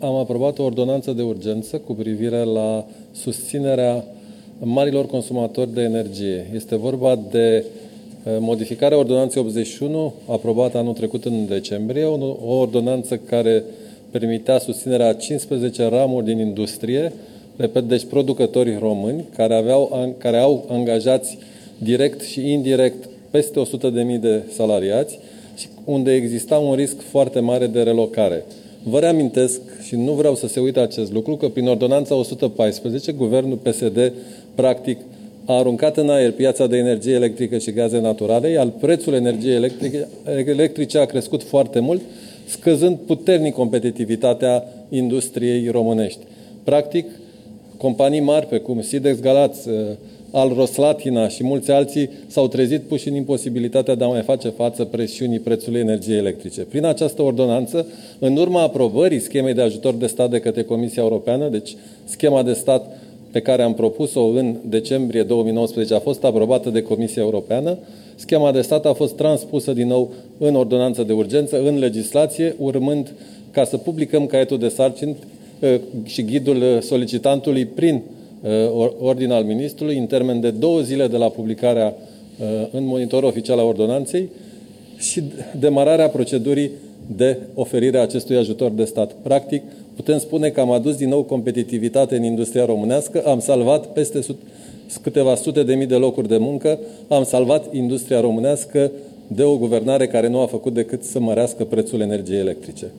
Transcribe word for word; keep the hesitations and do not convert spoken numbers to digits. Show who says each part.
Speaker 1: Am aprobat o ordonanță de urgență cu privire la susținerea marilor consumatori de energie. Este vorba de modificarea ordonanței optzeci și unu, aprobată anul trecut în decembrie, o ordonanță care permitea susținerea a cincisprezece ramuri din industrie, repet, deci producătorii români, care, aveau, care au angajați direct și indirect peste o sută de mii de salariați și unde exista un risc foarte mare de relocare. Vă reamintesc, și nu vreau să se uite acest lucru, că prin ordonanța o sută paisprezece, guvernul P S D, practic, a aruncat în aer piața de energie electrică și gaze naturale, iar prețul energiei electrice, electrice a crescut foarte mult, scăzând puternic competitivitatea industriei românești. Practic, companii mari precum Sidex Galați, Alros-Latina și mulți alții s-au trezit puși în imposibilitatea de a mai face față presiunii prețului energiei electrice. Prin această ordonanță, în urma aprobării schemei de ajutor de stat de către Comisia Europeană, deci schema de stat pe care am propus-o în decembrie două mii nouăsprezece a fost aprobată de Comisia Europeană, schema de stat a fost transpusă din nou în ordonanță de urgență, în legislație, urmând ca să publicăm caietul de sarcini și ghidul solicitantului prin ordin al ministrului, în termen de două zile de la publicarea în monitorul oficial a ordonanței și demararea procedurii de oferire a acestui ajutor de stat. Practic, putem spune că am adus din nou competitivitate în industria românească, am salvat peste câteva sute de mii de locuri de muncă, am salvat industria românească de o guvernare care nu a făcut decât să mărească prețul energiei electrice.